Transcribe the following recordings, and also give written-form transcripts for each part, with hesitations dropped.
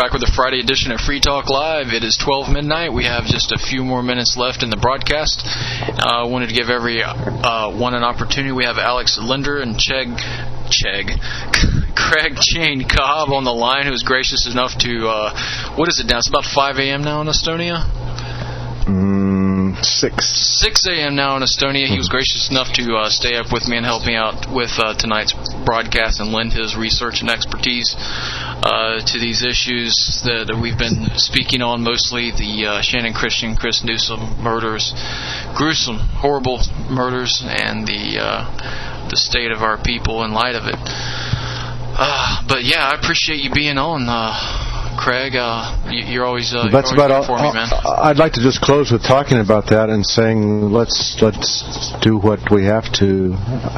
back with a Friday edition of Free Talk Live. It is 12 midnight. We have just a few more minutes left in the broadcast. I wanted to give everyone an opportunity. We have Alex Linder and Craig Chain Cobb on the line, who was gracious enough to, what is it now? It's about 5 a.m. now in Estonia? 6 a.m. now in Estonia. He was gracious enough to stay up with me and help me out with tonight's broadcast and lend his research and expertise to these issues that we've been speaking on, mostly the Shannon Christian, Chris Newsom murders, gruesome, horrible murders, and the state of our people in light of it. But yeah, I appreciate you being on, Craig. You're always that's about all for me, man. I'd like to just close with talking about that and saying let's do what we have to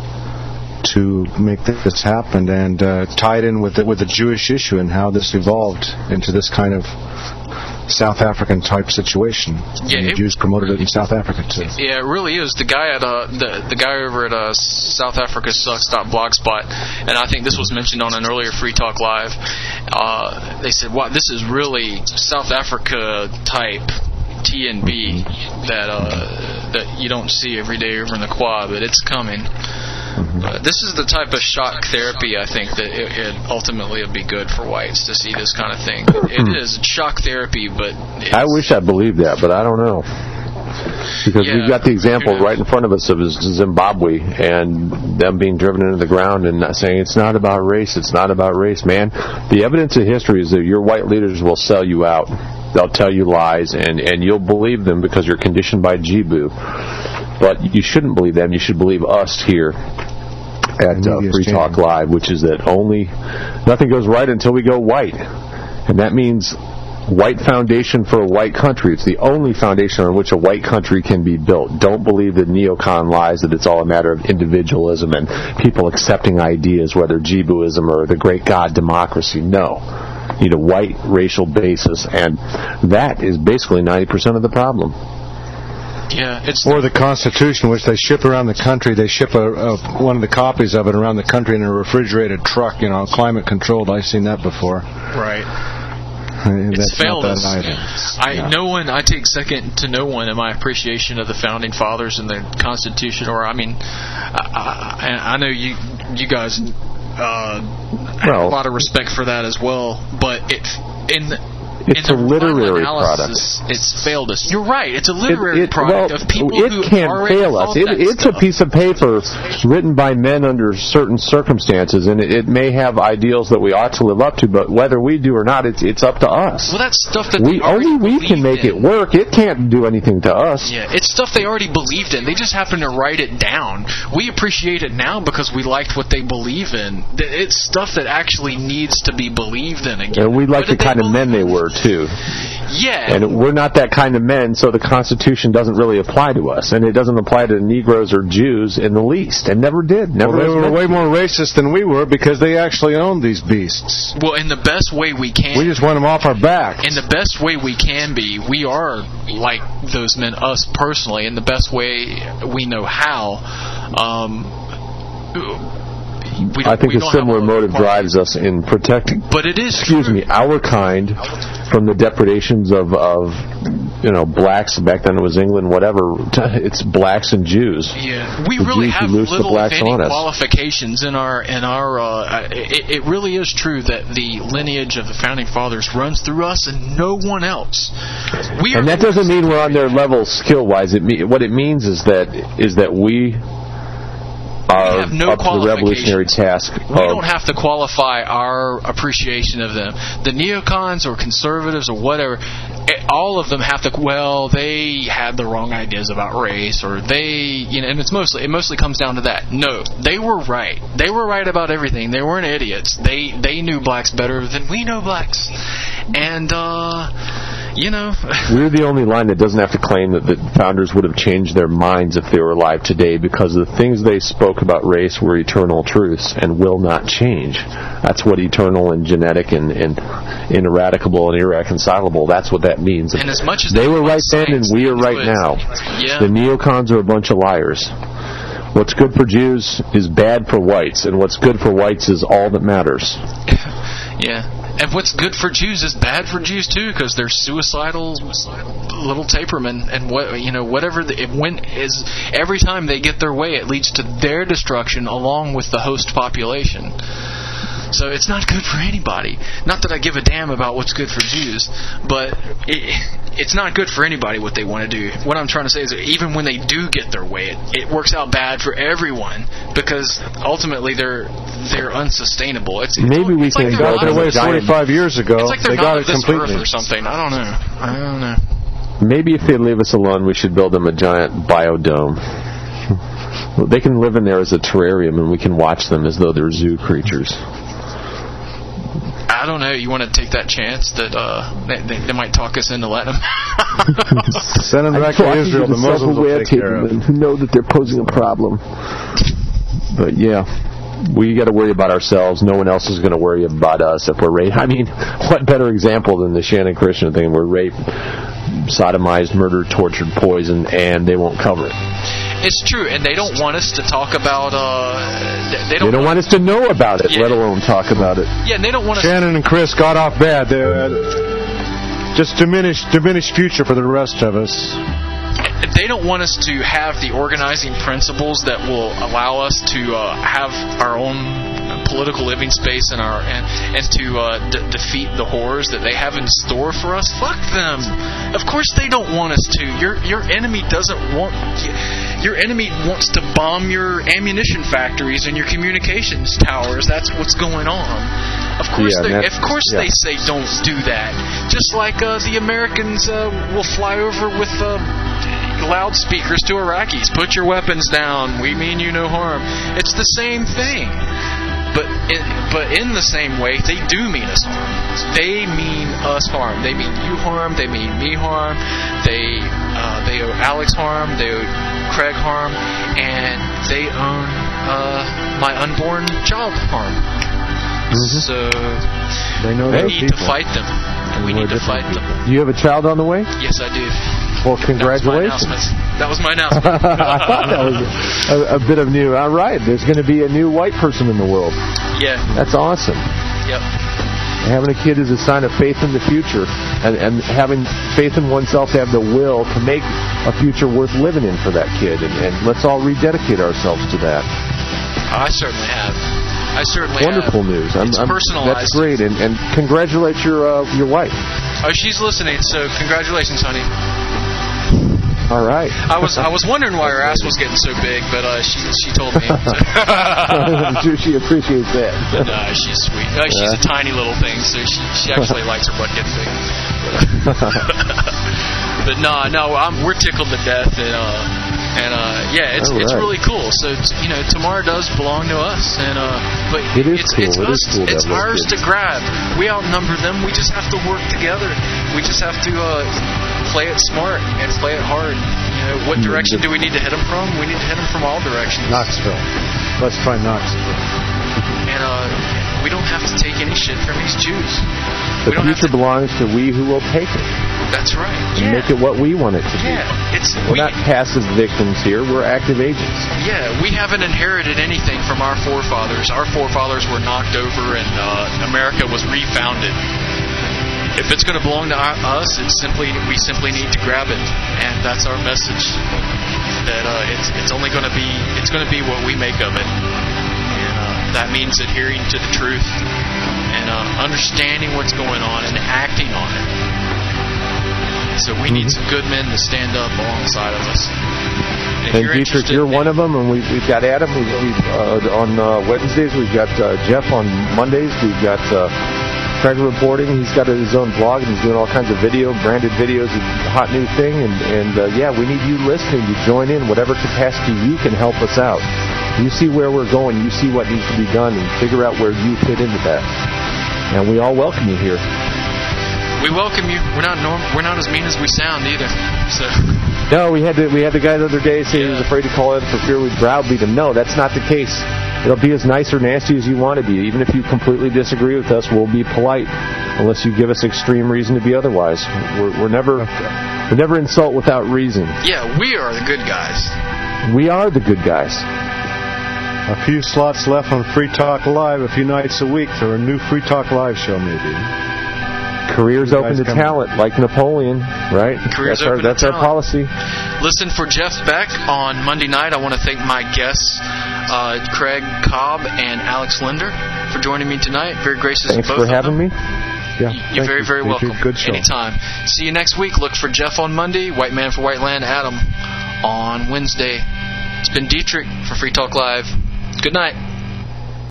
make this happen, and tie it in with the Jewish issue and how this evolved into this kind of South African type situation. Yeah, the Jews promoted it in South Africa too. Yeah, it really is. The guy at the guy over at SouthAfricaSucks.blogspot, and I think this was mentioned on an earlier Free Talk Live. They said, "Wow, this is really South Africa type TNB that you don't see every day over in the Quad, but it's coming." This is the type of shock therapy I think that it ultimately would be good for whites to see this kind of thing. It is shock therapy, but I wish I believed that, but I don't know. Because we've got the example right in front of us of Zimbabwe and them being driven into the ground and not saying it's not about race, man. The evidence of history is that your white leaders will sell you out. They'll tell you lies, and you'll believe them because you're conditioned by Jibu. But you shouldn't believe them. You should believe us here at Free Talk Live, which is that nothing goes right until we go white. And that means white foundation for a white country. It's the only foundation on which a white country can be built. Don't believe the neocon lies that it's all a matter of individualism and people accepting ideas, whether Jibuism or the great God democracy. No. You need a white racial basis, and that is basically 90% of the problem. Yeah, or the Constitution, which they ship around the country. They ship one of the copies of it around the country in a refrigerated truck, climate controlled. I've seen that before. Right. It's failed us. I take second to no one in my appreciation of the Founding Fathers and the Constitution. Or I know you guys have a lot of respect for that as well, but it's a literary product. It's failed us. You're right. It's a literary product of people who can't fail us. It's a piece of paper written by men under certain circumstances, and it may have ideals that we ought to live up to, but whether we do or not, it's up to us. Well, that's stuff that we can make it work. It can't do anything to us. Yeah, it's stuff they already believed in. They just happen to write it down. We appreciate it now because we liked what they believe in. It's stuff that actually needs to be believed in again. And we like the kind of men they were, too. Yeah. And we're not that kind of men, so the Constitution doesn't really apply to us. And it doesn't apply to Negroes or Jews in the least. And never did. They were way more racist than we were because they actually owned these beasts. Well, in the best way we can. We just want them off our backs. In the best way we can be. We are like those men, us personally, in the best way we know how. I think a similar motive drives us in protecting, but it is our kind from the depredations of blacks. Back then it was England, whatever. It's blacks and Jews. Yeah, we really have little if any qualifications in our. It really is true that the lineage of the Founding Fathers runs through us and no one else. And that doesn't mean we're on their level skill-wise. What it means is that we have no up to the revolutionary task. We don't have to qualify our appreciation of them. The neocons or conservatives or whatever, all of them have to. Well, they had the wrong ideas about race, or and it mostly comes down to that. No, they were right. They were right about everything. They weren't idiots. They knew blacks better than we know blacks, and we're the only line that doesn't have to claim that the founders would have changed their minds if they were alive today, because the things they spoke about race were eternal truths and will not change. That's what eternal and genetic and ineradicable and irreconcilable, that's what that means. And as much as they were right then and we are right now. Yeah. The neocons are a bunch of liars. What's good for Jews is bad for whites, and what's good for whites is all that matters. Yeah. And what's good for Jews is bad for Jews too, because they're suicidal little tapermen, and every time they get their way, it leads to their destruction along with the host population. So it's not good for anybody. Not that I give a damn about what's good for Jews, but it's not good for anybody what they want to do. What I'm trying to say is that even when they do get their way, it works out bad for everyone, because ultimately they're unsustainable. Maybe we can go their way 45 years ago. It's like they're they not got of this completely. earth or something. I don't know. Maybe if they leave us alone, we should build them a giant biodome. They can live in there as a terrarium, and we can watch them as though they're zoo creatures. I don't know. You want to take that chance that they might talk us into letting them? Send them back to Israel. The Muslims will take care of them. Who know that they're posing a problem. But yeah, we got to worry about ourselves. No one else is going to worry about us if we're raped. I mean, what better example than the Shannon Christian thing? We're raped, sodomized, murdered, tortured, poisoned, and they won't cover it. It's true, and they don't want us to talk about. They don't want us to know about it, let alone talk about it. Yeah, and they don't want us. Shannon and Chris got off bad. They just diminished future for the rest of us. They don't want us to have the organizing principles that will allow us to have our own political living space and to defeat the horrors that they have in store for us. Fuck them. Of course they don't want us to. Your enemy doesn't want. Your enemy wants to bomb your ammunition factories and your communications towers. That's what's going on. Of course, they say don't do that. Just like the Americans will fly over with loudspeakers to Iraqis. Put your weapons down. We mean you no harm. It's the same thing. But in the same way, they do mean us harm. They mean us harm. They mean you harm. They mean me harm. They owe Alex harm. They owe Craig harm. And they own my unborn child harm. Mm-hmm. So they know we need to fight them. We need to fight them. You have a child on the way? Yes, I do. Well, congratulations. That was my announcement. I thought that was a bit of new. All right, there's going to be a new white person in the world. Yeah. That's awesome. Yep. Having a kid is a sign of faith in the future, and having faith in oneself to have the will to make a future worth living in for that kid. And let's all rededicate ourselves to that. I certainly have. Wonderful news. It's personalized. That's great, and congratulate your wife. Oh, she's listening, so congratulations, honey. All right. I was wondering why her ass was getting so big, but she told me. She appreciates that. No, she's sweet. She's a tiny little thing, so she actually likes her butt getting big. But no, we're tickled to death, and it's really cool. So tomorrow does belong to us, but it's cool. It's ours to grab. We outnumber them. We just have to work together. We just have to play it smart and play it hard. What direction do we need to hit them from? We need to hit them from all directions. Knoxville. Let's try Knoxville. And we don't have to take any shit from these Jews. The future belongs to we who will take it. That's right. And make it what we want it to be. We're not passive victims here. We're active agents. Yeah, we haven't inherited anything from our forefathers. Our forefathers were knocked over and America was refounded. If it's going to belong to us, we simply need to grab it, and that's our message. That it's going to be what we make of it, and that means adhering to the truth and understanding what's going on and acting on it. So we need some good men to stand up alongside of us. And Dietrich, you're one of them, and we've got Adam. On Wednesdays, we've got Jeff on Mondays. We've got Craig reporting. He's got his own blog, and he's doing all kinds of branded videos, a hot new thing. And we need you listening to join in whatever capacity you can help us out. You see where we're going. You see what needs to be done, and figure out where you fit into that. And we all welcome you here. We welcome you. We're not as mean as we sound either. So. No, we had the guy the other day say he was afraid to call in for fear we'd browbeat him. No, that's not the case. It'll be as nice or nasty as you want to be. Even if you completely disagree with us, we'll be polite, unless you give us extreme reason to be otherwise. We never insult without reason. Yeah, we are the good guys. We are the good guys. A few slots left on Free Talk Live. A few nights a week for a new Free Talk Live show, maybe. Careers open to talent, like Napoleon, right? That's our policy. Listen for Jeff Beck on Monday night. I want to thank my guests, Craig Cobb and Alex Linder, for joining me tonight. Very gracious of both of them. Thanks for having me. Yeah, you're very, very welcome. Good show. Anytime. See you next week. Look for Jeff on Monday, White Man for White Land, Adam on Wednesday. It's been Dietrich for Free Talk Live. Good night.